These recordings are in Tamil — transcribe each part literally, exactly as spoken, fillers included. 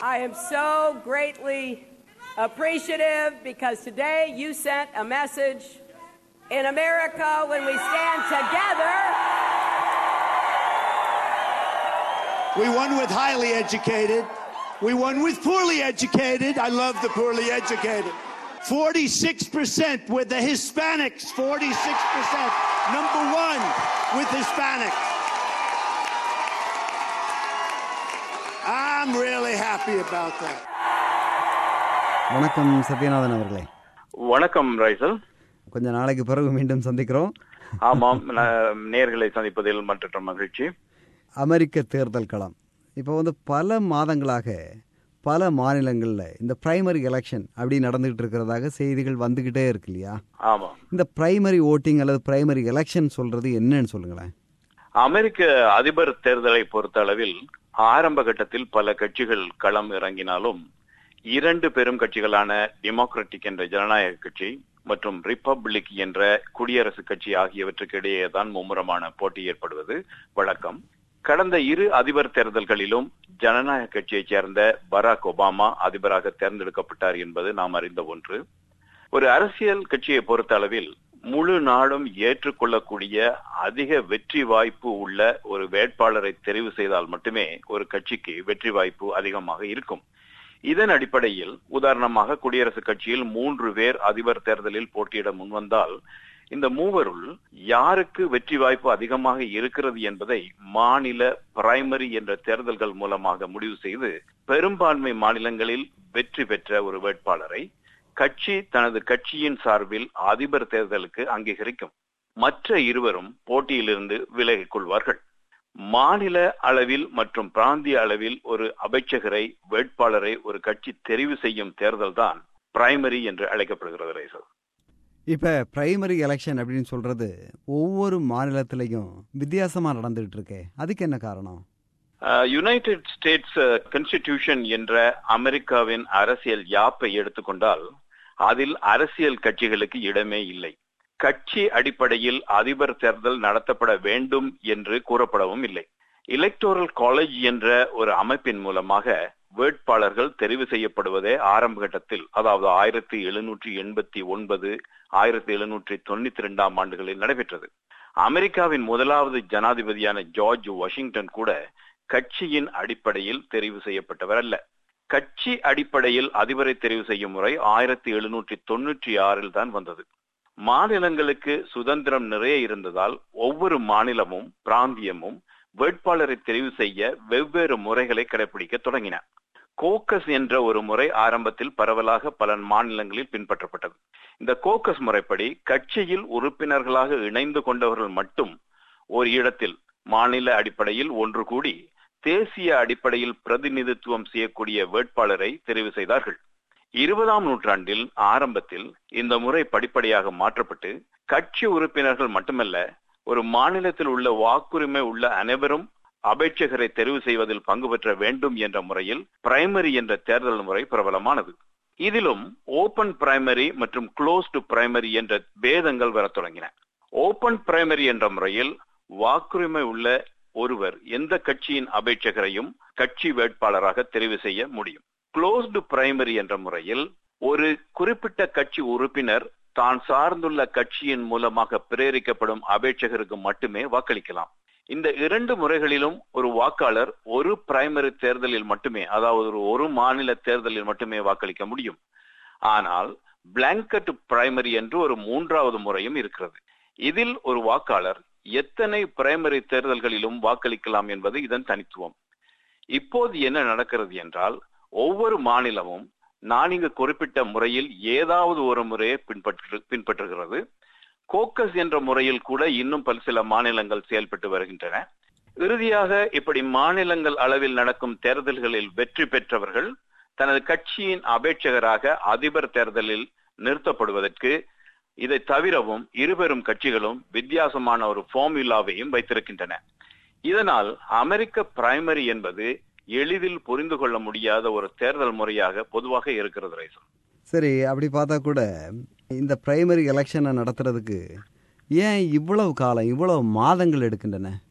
I am so greatly appreciative because today you sent a message in America when we stand together. We won with highly educated. We won with poorly educated. I love the poorly educated. forty-six percent with the Hispanics. forty-six percent. Number one with Hispanics. I'm really happy about that. வணக்கம் சத்யநாதன் அவர்களே. வணக்கம் ரைசல். கொஞ்ச நாளைக்கு பிறகு மீண்டும் சந்திக்கிறோம். ஆமாம், நேர்களை சந்திப்பதில் மற்ற மகிழ்ச்சி. அமெரிக்க தேர்தல் களம் இப்போ வந்து பல மாதங்களாக பல மாநிலங்களில் இந்த பிரைமரி எலெக்ஷன் அப்படி நடந்துகிட்டு இருக்கிறதாக செய்திகள் வந்துகிட்டே இருக்கு இல்லையா? ஆமாம். இந்த பிரைமரி ஓட்டிங் அல்லது பிரைமரி எலெக்ஷன் சொல்றது என்னன்னு சொல்லுங்களேன். அமெரிக்க அதிபர் தேர்தலை பொறுத்த அளவில் ஆரம்ப கட்டத்தில் பல கட்சிகள் களம் இறங்கினாலும் இரண்டு பெரும் கட்சிகளான டெமோக்ராட்டிக் என்ற ஜனநாயக கட்சி மற்றும் ரிப்பப்ளிக் என்ற குடியரசுக் கட்சி ஆகியவற்றுக்கு இடையே தான் மும்முரமான போட்டி ஏற்படுவது வழக்கம். கடந்த இரு அதிபர் தேர்தல்களிலும் ஜனநாயக கட்சியைச் சேர்ந்த பராக் ஒபாமா அதிபராக தேர்ந்தெடுக்கப்பட்டார் என்பது நாம் அறிந்த ஒன்று. ஒரு அரசியல் கட்சியை பொறுத்த அளவில் முழு நாடும் ஏற்றுக்கொள்ளக்கூடிய அதிக வெற்றி வாய்ப்பு உள்ள ஒரு வேட்பாளரை தெரிவு செய்தால் மட்டுமே ஒரு கட்சிக்கு வெற்றி வாய்ப்பு அதிகமாக இருக்கும். இதன் அடிப்படையில் உதாரணமாக குடியரசுக் கட்சியில் மூன்று பேர் அதிபர் தேர்தலில் போட்டியிட முன்வந்தால் இந்த மூவருள் யாருக்கு வெற்றி வாய்ப்பு அதிகமாக இருக்கிறது என்பதை மாநில பிரைமரி என்ற தேர்தல்கள் மூலமாக முடிவு செய்து பெரும்பான்மை மாநிலங்களில் வெற்றி பெற்ற ஒரு வேட்பாளரை கட்சி தனது கட்சியின் சார்பில் அதிபர் தேர்தலுக்கு அங்கீகரிக்கும். மற்ற இருவரும் போட்டியிலிருந்து விலகிக் கொள்வார்கள். மாநில அளவில் மற்றும் பிராந்திய அளவில் ஒரு அமைச்சகரை வேட்பாளரை ஒரு கட்சி தெரிவு செய்யும் தேர்தல் தான் பிரைமரி என்று அழைக்கப்படுகிறது. ரைசல், இப்ப பிரைமரி எலெக்ஷன் அப்படின்னு சொல்றது ஒவ்வொரு மாநிலத்திலையும் வித்தியாசமா நடந்துட்டு இருக்கு. அதுக்கு என்ன காரணம்? யுனைடெட் ஸ்டேட்ஸ் கான்ஸ்டிடியூஷன் என்ற அமெரிக்காவின் அரசியல் யாப்பை எடுத்துக்கொண்டால் அதில் அரசியல் கட்சிகளுக்கு இடமே இல்லை. கட்சி அடிப்படையில் அதிபர் தேர்தல் நடத்தப்பட வேண்டும் என்று கூறப்படவும் இல்லை. எலக்டோரல் காலேஜ் என்ற ஒரு அமைப்பின் மூலமாக வேட்பாளர்கள் தெரிவு செய்யப்படுவதே ஆரம்ப கட்டத்தில், அதாவது ஆயிரத்தி எழுநூற்றி எண்பத்தி ஒன்பது ஆயிரத்தி எழுநூற்றி தொண்ணூத்தி இரண்டாம் ஆண்டுகளில் நடைபெற்றது. அமெரிக்காவின் முதலாவது ஜனாதிபதியான ஜார்ஜ் வாஷிங்டன் கூட கட்சியின் அடிப்படையில் தெரிவு செய்யப்பட்டவர் அல்ல. கட்சி அடிப்படையில் அதிபரை தெரிவு செய்யும் முறை ஆயிரத்தி எழுநூற்றி தொன்னூற்றி ஆறில் தான் வந்தது. மாநிலங்களுக்கு சுதந்திரம் நிறைய இருந்ததால் ஒவ்வொரு மாநிலமும் பிராந்தியமும் வேட்பாளரை தெரிவு செய்ய வெவ்வேறு முறைகளை கடைபிடிக்க தொடங்கின. கோக்கஸ் என்ற ஒரு முறை ஆரம்பத்தில் பரவலாக பல மாநிலங்களில் பின்பற்றப்பட்டது. இந்த கோக்கஸ் முறைப்படி கட்சியில் உறுப்பினர்களாக இணைந்து கொண்டவர்கள் மட்டும் ஒரு இடத்தில் மாநில அடிப்படையில் ஒன்று கூடி தேசிய அடிப்படையில் பிரதிநிதித்துவம் செய்யக்கூடிய வேட்பாளரை தெரிவு செய்தார்கள். இருபதாம் நூற்றாண்டில் ஆரம்பத்தில் இந்த முறை படிப்படியாக மாற்றப்பட்டு கட்சி உறுப்பினர்கள் மட்டுமல்ல, ஒரு மாநிலத்தில் உள்ள வாக்குரிமை உள்ள அனைவரும் அபேட்சகரை தெரிவு செய்வதில் பங்கு பெற்ற வேண்டும் என்ற முறையில் பிரைமரி என்ற தேர்தல் முறை பிரபலமானது. இதிலும் ஓபன் பிரைமரி மற்றும் க்ளோஸ்டு பிரைமரி என்ற பேதங்கள் வர தொடங்கின. ஓபன் பிரைமரி என்ற முறையில் வாக்குரிமை உள்ள ஒருவர் எந்த கட்சியின் அபேட்சகரையும் கட்சி வேட்பாளராக தெரிவு செய்ய முடியும். க்ளோஸ்டு பிரைமரி என்ற முறையில் ஒரு குறிப்பிட்ட கட்சி உறுப்பினர் தான் சார்ந்துள்ள கட்சியின் மூலமாக பிரேரிக்கப்படும் அபேட்சகருக்கு மட்டுமே வாக்களிக்கலாம். இந்த இரண்டு முறைகளிலும் ஒரு வாக்காளர் ஒரு பிரைமரி தேர்தலில் மட்டுமே, அதாவது ஒரு மாநில தேர்தலில் மட்டுமே வாக்களிக்க முடியும். ஆனால் பிளாங்கெட் பிரைமரி என்று ஒரு மூன்றாவது முறையும் இருக்கிறது. இதில் ஒரு வாக்காளர் எத்தனை பிரைமரி தேர்தல்களிலும் வாக்களிக்கலாம் என்பது இதன் தனித்துவம். இப்போது என்ன நடக்கிறது என்றால், ஒவ்வொரு மாநிலமும் நான் இங்கு குறிப்பிட்ட முறையில் ஏதாவது ஒரு முறையை பின்பற்று பின்பற்றுகிறது. கோக்கஸ் என்ற முறையில் கூட இன்னும் பல சில மாநிலங்கள் செயல்பட்டு வருகின்றன. இறுதியாக இப்படி மாநிலங்கள் அளவில் நடக்கும் தேர்தல்களில் வெற்றி பெற்றவர்கள் தனது கட்சியின் அபேட்சகராக அதிபர் தேர்தலில் நிறுத்தப்படுவதற்கு இதை தவிரவும் இருபெரும் கட்சிகளும் வித்தியாசமான ஒரு ஃபார்முலாவையும் வைத்திருக்கின்றன. இதனால் அமெரிக்க பிரைமரி என்பது எளிதில் புரிந்து கொள்ள முடியாத ஒரு தேர்தல் முறையாக பொதுவாக இருக்கிறது. ரைசல், சரி, அப்படி பார்த்தா கூட இந்த பிரைமரி எலெக்ஷனை நடத்துறதுக்கு ஏன் இவ்வளவு காலம் இவ்வளவு மாதங்கள் எடுக்கின்றன?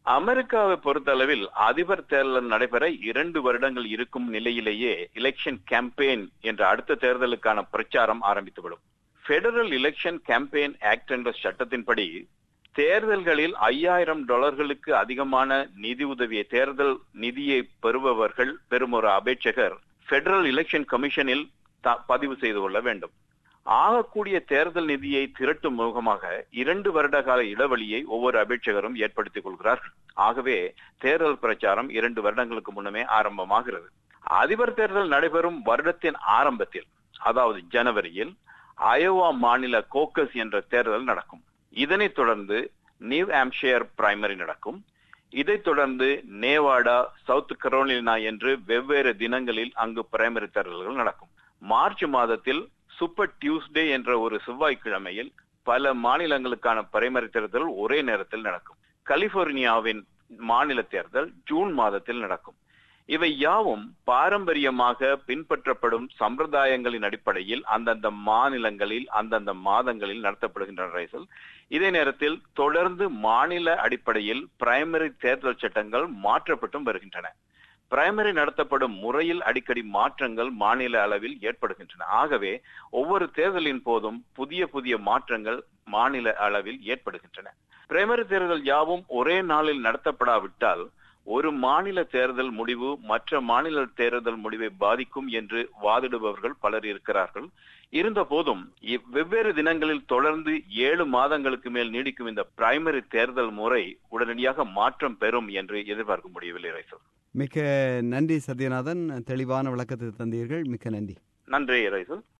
அமெரிக்காவை பொறுத்தளவில் அதிபர் தேர்தல் நடைபெற இரண்டு வருடங்கள் இருக்கும் நிலையிலேயே எலெக்ஷன் கேம்பெயின் என்ற அடுத்த தேர்தலுக்கான பிரச்சாரம் ஆரம்பித்துவிடும். பெடரல் எலெக்ஷன் கேம்பெயின் ஆக்ட் என்ற சட்டத்தின்படி தேர்தல்களில் ஐயாயிரம் டாலர்களுக்கு அதிகமான நிதி உதவியை தேர்தல் நிதியை பெறுபவர்கள் பெறும் ஒரு அபேட்சகர் பெடரல் எலெக்ஷன் கமிஷனில் பதிவு செய்து கொள்ள வேண்டும். ஆகக்கூடிய தேர்தல் நிதியை திரட்டும் முகமாக இரண்டு வருட கால இடைவெளியை ஒவ்வொரு அபேட்சகரும் ஏற்படுத்திக் கொள்கிறார்கள். ஆகவே தேர்தல் பிரச்சாரம் இரண்டு வருடங்களுக்கு முன்னமே ஆரம்பமாகிறது. அதிபர் தேர்தல் நடைபெறும் வருடத்தின் ஆரம்பத்தில், அதாவது ஜனவரியில், அயோவா மாநில கோக்கஸ் என்ற தேர்தல் நடக்கும். இதனைத் தொடர்ந்து நியூ ஆம்ஷயர் பிரைமரி நடக்கும். இதைத் தொடர்ந்து நேவாடா, சவுத் கரோலினா என்று வெவ்வேறு தினங்களில் அங்கு பிரைமரி தேர்தல்கள் நடக்கும். மார்ச் மாதத்தில் சூப்பர் டியூஸ்டே என்ற ஒரு செவ்வாய்க்கிழமையில் பல மாநிலங்களுக்கான பிரைமரி தேர்தல் ஒரே நேரத்தில் நடக்கும். கலிபோர்னியாவின் மாநில தேர்தல் ஜூன் மாதத்தில் நடக்கும். இவை யாவும் பாரம்பரியமாக பின்பற்றப்படும் சம்பிரதாயங்களின் அடிப்படையில் அந்தந்த மாநிலங்களில் அந்தந்த மாதங்களில் நடத்தப்படுகின்றன. இதே நேரத்தில் தொடர்ந்து மாநில அடிப்படையில் பிரைமரி தேர்தல் சட்டங்கள் மாற்றப்பட்டும் வருகின்றன. பிரைமரி நடத்தப்படும் முறையில் அடிக்கடி மாற்றங்கள் மாநில அளவில் ஏற்படுகின்றன. ஆகவே ஒவ்வொரு தேர்தலின் போதும் புதிய புதிய மாற்றங்கள் மாநில அளவில் ஏற்படுகின்றன. பிரைமரி தேர்தல் யாவும் ஒரே நாளில் நடத்தப்படாவிட்டால் ஒரு மாநில தேர்தல் முடிவு மற்ற மாநில தேர்தல் முடிவை பாதிக்கும் என்று வாதிடுபவர்கள் பலர் இருக்கிறார்கள். இருந்த போதும் வெவ்வேறு தினங்களில் தொடர்ந்து ஏழு மாதங்களுக்கு மேல் நீடிக்கும் இந்த பிரைமரி தேர்தல் முறை உடனடியாக மாற்றம் பெறும் என்று எதிர்பார்க்க முடியவில்லை. ரைசல், மிக்க நன்றி சத்யநாதன், தெளிவான விளக்கத்தை தந்தீர்கள். மிக்க நன்றி. நன்றி ரைசல்.